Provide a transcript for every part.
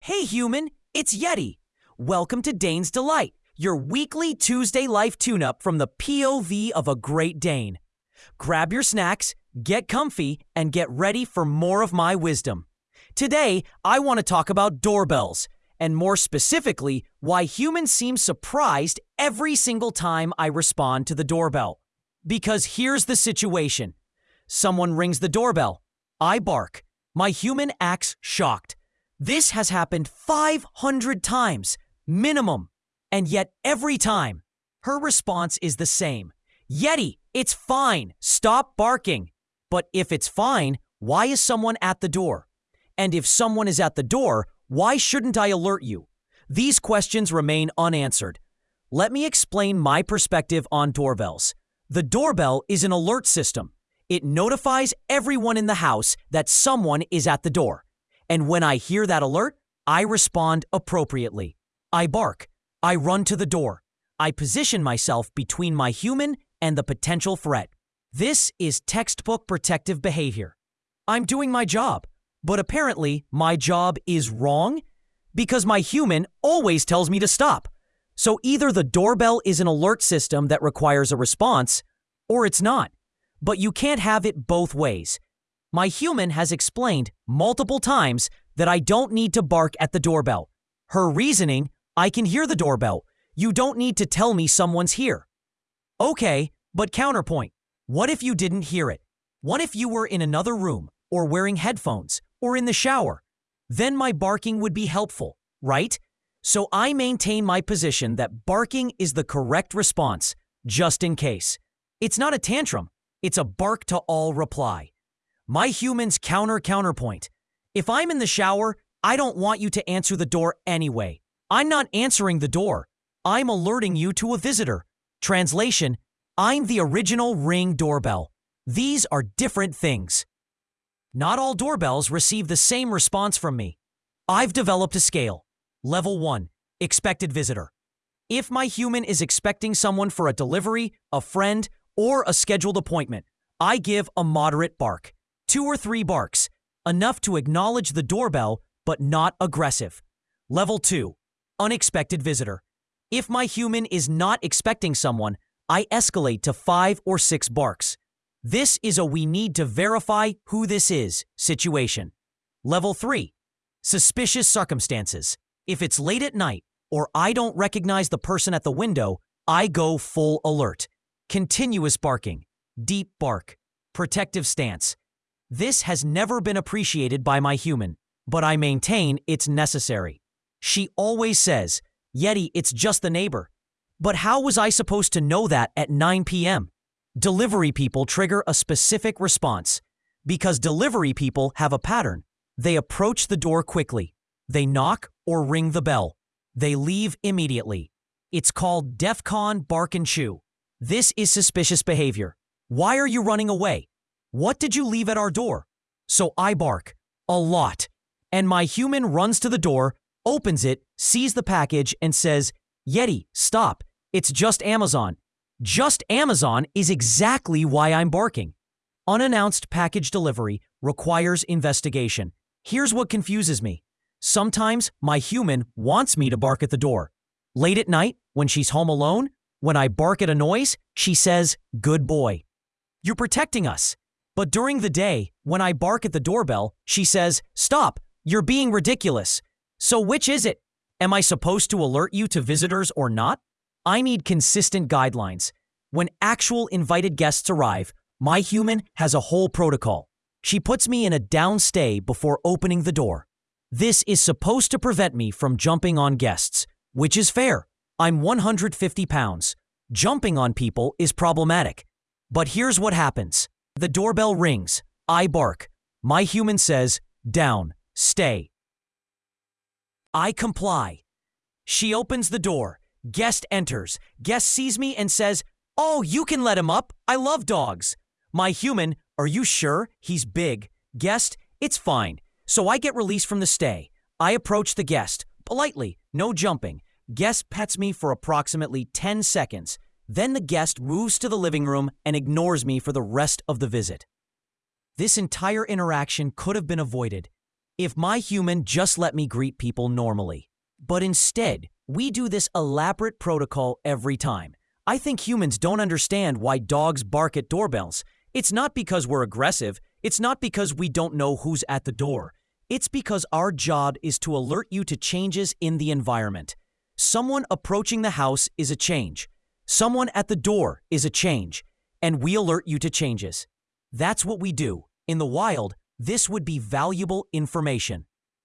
Hey human, it's Yeti. Welcome to Dane's Delight, your weekly Tuesday life tune-up from the POV of a Great Dane. Grab your snacks, get comfy, and get ready for more of my wisdom. Today, I want to talk about doorbells, and more specifically, why humans seem surprised every single time I respond to the doorbell. Because here's the situation. Someone rings the doorbell. I bark. My human acts shocked. This has happened 500 times, minimum. And yet every time, her response is the same. Yeti, it's fine. Stop barking. But if it's fine, why is someone at the door? And if someone is at the door, why shouldn't I alert you? These questions remain unanswered. Let me explain my perspective on doorbells. The doorbell is an alert system. It notifies everyone in the house that someone is at the door. And when I hear that alert, I respond appropriately. I bark. I run to the door. I position myself between my human and the potential threat. This is textbook protective behavior. I'm doing my job, but apparently my job is wrong because my human always tells me to stop. So either the doorbell is an alert system that requires a response, or it's not. But you can't have it both ways. My human has explained multiple times that I don't need to bark at the doorbell. Her reasoning, I can hear the doorbell. You don't need to tell me someone's here. Okay, but counterpoint. What if you didn't hear it? What if you were in another room, or wearing headphones, or in the shower? Then my barking would be helpful, right? So I maintain my position that barking is the correct response, just in case. It's not a tantrum. It's a bark-to-all reply. My human's counterpoint. If I'm in the shower, I don't want you to answer the door anyway. I'm not answering the door. I'm alerting you to a visitor. Translation, I'm the original Ring doorbell. These are different things. Not all doorbells receive the same response from me. I've developed a scale. Level 1, expected visitor. If my human is expecting someone for a delivery, a friend, or a scheduled appointment, I give a moderate bark. 2 or 3 barks, enough to acknowledge the doorbell, but not aggressive. Level 2, unexpected visitor. If my human is not expecting someone, I escalate to 5 or 6 barks. This is a we need to verify who this is situation. Level 3, suspicious circumstances. If it's late at night or I don't recognize the person at the window, I go full alert. Continuous barking, deep bark, protective stance. This has never been appreciated by my human, but I maintain it's necessary. She always says, Yeti, it's just the neighbor. But how was I supposed to know that at 9 p.m.? Delivery people trigger a specific response because delivery people have a pattern. They approach the door quickly. They knock or ring the bell. They leave immediately. It's called DEFCON bark and chew. This is suspicious behavior. Why are you running away? What did you leave at our door? So I bark. A lot. And my human runs to the door, opens it, sees the package, and says, Yeti, stop. It's just Amazon. Just Amazon is exactly why I'm barking. Unannounced package delivery requires investigation. Here's what confuses me. Sometimes my human wants me to bark at the door. Late at night, when she's home alone, when I bark at a noise, she says, good boy. You're protecting us. But during the day, when I bark at the doorbell, she says, stop, you're being ridiculous. So which is it? Am I supposed to alert you to visitors or not? I need consistent guidelines. When actual invited guests arrive, my human has a whole protocol. She puts me in a downstay before opening the door. This is supposed to prevent me from jumping on guests, which is fair. I'm 150 pounds. Jumping on people is problematic. But here's what happens. The doorbell rings. I bark. My human says, down, stay. I comply. She opens the door. Guest enters. Guest sees me and says, oh, you can let him up. I love dogs. My human, are you sure? He's big. Guest, it's fine. So I get released from the stay. I approach the guest. Politely, no jumping. Guest pets me for approximately 10 seconds. Then the guest moves to the living room and ignores me for the rest of the visit. This entire interaction could have been avoided If my human just let me greet people normally. But instead, we do this elaborate protocol every time. I think humans don't understand why dogs bark at doorbells. It's not because we're aggressive. It's not because we don't know who's at the door. It's because our job is to alert you to changes in the environment. Someone approaching the house is a change. Someone at the door is a change. And we alert you to changes. That's what we do. In the wild, this would be valuable information.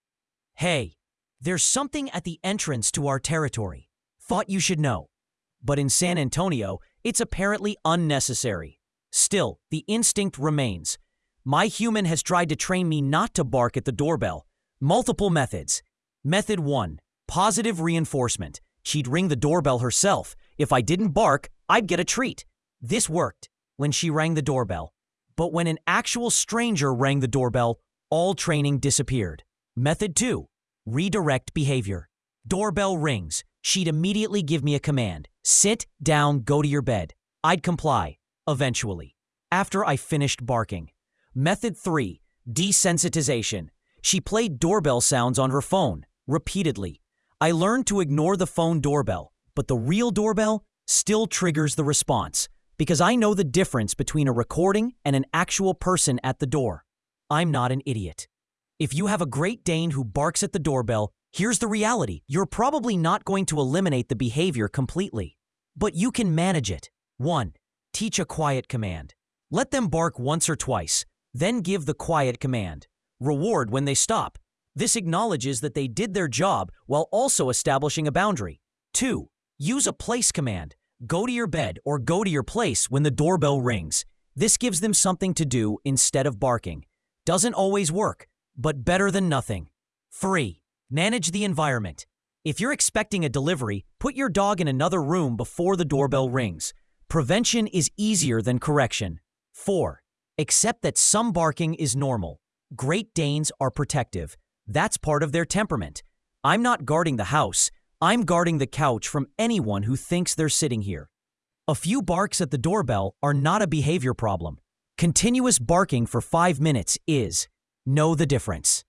Hey, there's something at the entrance to our territory. Thought you should know. But in San Antonio, it's apparently unnecessary. Still, the instinct remains. My human has tried to train me not to bark at the doorbell. Multiple methods. Method 1. Positive reinforcement. She'd ring the doorbell herself. If I didn't bark, I'd get a treat. This worked when she rang the doorbell. But when an actual stranger rang the doorbell, all training disappeared. Method 2. Redirect behavior. Doorbell rings. She'd immediately give me a command. Sit down, go to your bed. I'd comply, eventually, after I finished barking. Method 3. Desensitization. She played doorbell sounds on her phone, repeatedly. I learned to ignore the phone doorbell, but the real doorbell still triggers the response, because I know the difference between a recording and an actual person at the door. I'm not an idiot. If you have a Great Dane who barks at the doorbell, here's the reality. You're probably not going to eliminate the behavior completely, but you can manage it. 1. Teach a quiet command. Let them bark once or twice, then give the quiet command. Reward when they stop. This acknowledges that they did their job while also establishing a boundary. 2. Use a place command. Go to your bed or go to your place when the doorbell rings. This gives them something to do instead of barking. Doesn't always work, but better than nothing. 3. Manage the environment. If you're expecting a delivery, put your dog in another room before the doorbell rings. Prevention is easier than correction. 4. Accept that some barking is normal. Great Danes are protective. That's part of their temperament. I'm not guarding the house. I'm guarding the couch from anyone who thinks they're sitting here. A few barks at the doorbell are not a behavior problem. Continuous barking for 5 minutes is. Know the difference.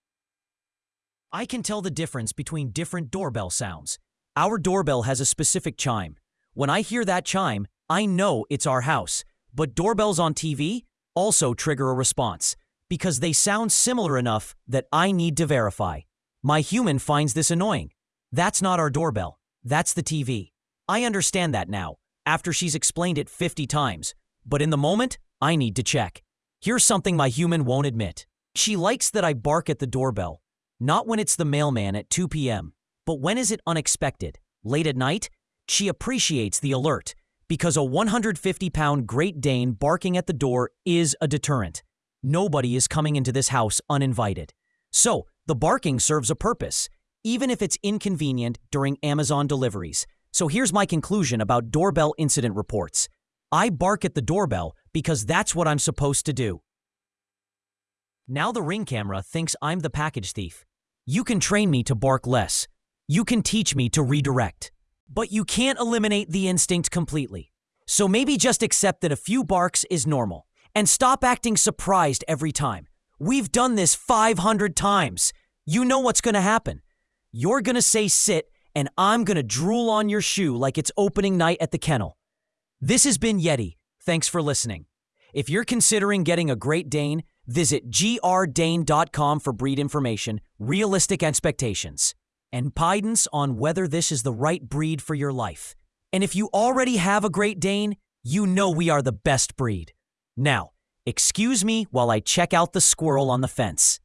I can tell the difference between different doorbell sounds. Our doorbell has a specific chime. When I hear that chime, I know it's our house. But doorbells on TV also trigger a response, because they sound similar enough that I need to verify. My human finds this annoying. That's not our doorbell. That's the TV. I understand that now, after she's explained it 50 times. But in the moment, I need to check. Here's something my human won't admit. She likes that I bark at the doorbell. Not when it's the mailman at 2 p.m., but when is it unexpected? Late at night? She appreciates the alert, because a 150-pound Great Dane barking at the door is a deterrent. Nobody is coming into this house uninvited. So, the barking serves a purpose, even if it's inconvenient during Amazon deliveries. So here's my conclusion about doorbell incident reports. I bark at the doorbell because that's what I'm supposed to do. Now the Ring camera thinks I'm the package thief. You can train me to bark less. You can teach me to redirect. But you can't eliminate the instinct completely. So maybe just accept that a few barks is normal. And stop acting surprised every time. We've done this 500 times. You know what's going to happen. You're going to say sit, and I'm going to drool on your shoe like it's opening night at the kennel. This has been Yeti. Thanks for listening. If you're considering getting a Great Dane, visit grdane.com for breed information, realistic expectations, and guidance on whether this is the right breed for your life. And if you already have a Great Dane, you know we are the best breed. Now, excuse me while I check out the squirrel on the fence.